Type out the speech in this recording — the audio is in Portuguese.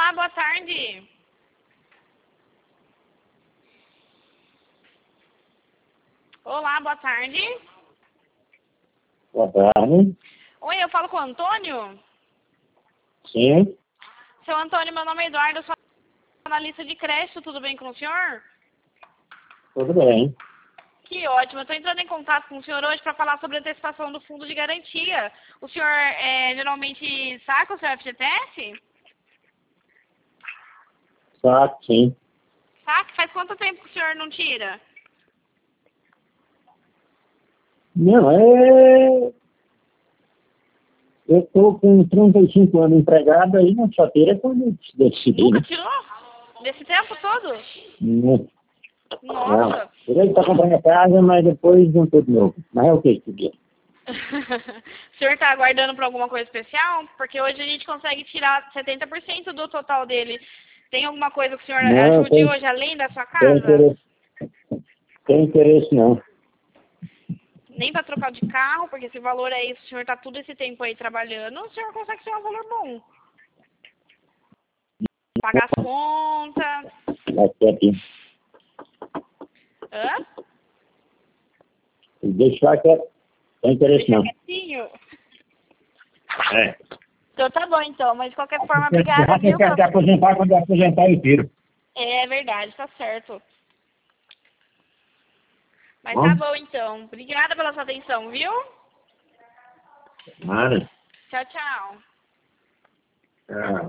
Olá, boa tarde. Olá, boa tarde. Boa tarde. Oi, eu falo com o Antônio? Sim, Seu Antônio, meu nome é Eduardo, eu sou analista de crédito, tudo bem com o senhor? tudo bem. Que ótimo, eu estou entrando em contato com o senhor hoje para falar sobre a antecipação do fundo de garantia. O senhor geralmente saca o seu FGTS? Saco, sim. Saca? Faz quanto tempo que o senhor não tira? Não, eu estou com 35 anos empregado aí na chateira quando decidi, Nunca né? tirou? Desse tempo todo? Não, não. Nossa! Tirei para comprar minha casa, mas depois não tudo novo. Mas é o que que é? O senhor está aguardando por alguma coisa especial? Porque hoje a gente consegue tirar 70% do total dele. Tem alguma coisa que o senhor Não, ajude hoje além da sua tem casa? interesse, tem interesse não. Nem para trocar de carro, porque esse valor é isso, o senhor está todo esse tempo aí trabalhando, o senhor consegue ter um valor bom. Pagar as contas. Vai ser aqui. Hã? Deixar que tem interesse Deixa não. quietinho. É. Então tá bom então, mas de qualquer forma, Já obrigada, tem viu? que aposentar, quando aposentar eu tiro. É verdade, tá certo. Mas tá Bom? bom então. Obrigada pela sua atenção, viu? Nada. Tchau, tchau. Ah.